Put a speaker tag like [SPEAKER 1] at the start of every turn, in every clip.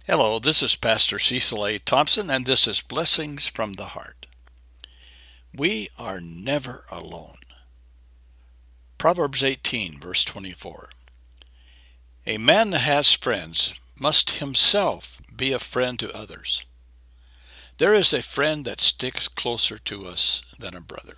[SPEAKER 1] Hello, this is Pastor Cecil A. Thompson, and this is Blessings from the Heart. We are never alone. Proverbs 18, verse 24. A man that has friends must himself be a friend to others. There is a friend that sticks closer to us than a brother.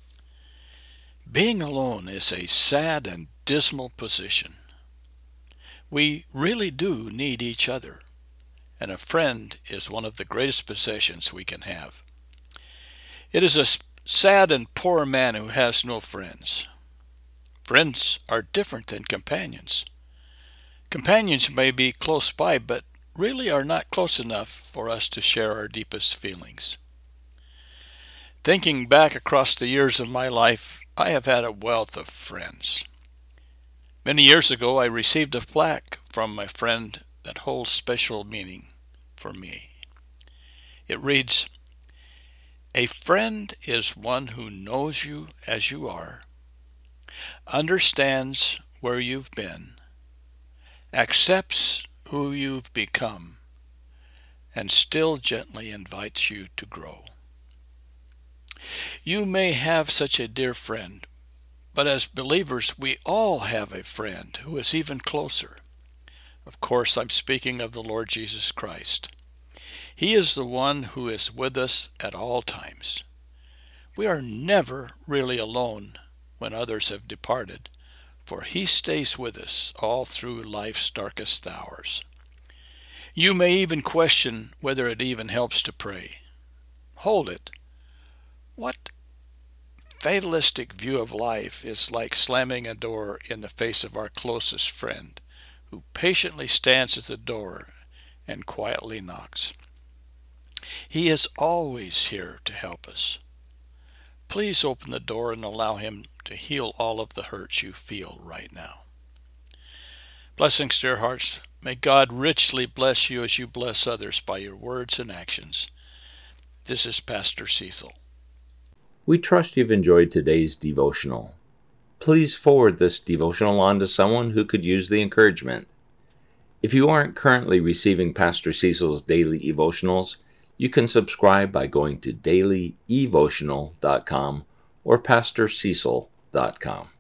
[SPEAKER 1] Being alone is a sad and dismal position. We really do need each other, and a friend is one of the greatest possessions we can have. It is a sad and poor man who has no friends. Friends are different than companions. Companions may be close by, but really are not close enough for us to share our deepest feelings. Thinking back across the years of my life, I have had a wealth of friends. Many years ago, I received a plaque from a friend that holds special meaning for me. It reads, "A friend is one who knows you as you are, understands where you've been, accepts who you've become, and still gently invites you to grow." You may have such a dear friend, but as believers, we all have a friend who is even closer. Of course, I'm speaking of the Lord Jesus Christ. He is the one who is with us at all times. We are never really alone when others have departed, for He stays with us all through life's darkest hours. You may even question whether it even helps to pray. Hold it. What fatalistic view of life is like slamming a door in the face of our closest friend, who patiently stands at the door and quietly knocks? He is always here to help us. Please open the door and allow Him to heal all of the hurts you feel right now. Blessings, dear hearts. May God richly bless you as you bless others by your words and actions. This is Pastor Cecil.
[SPEAKER 2] We trust you've enjoyed today's devotional. Please forward this devotional on to someone who could use the encouragement. If you aren't currently receiving Pastor Cecil's daily devotionals, you can subscribe by going to dailyevotional.com or pastorcecil.com.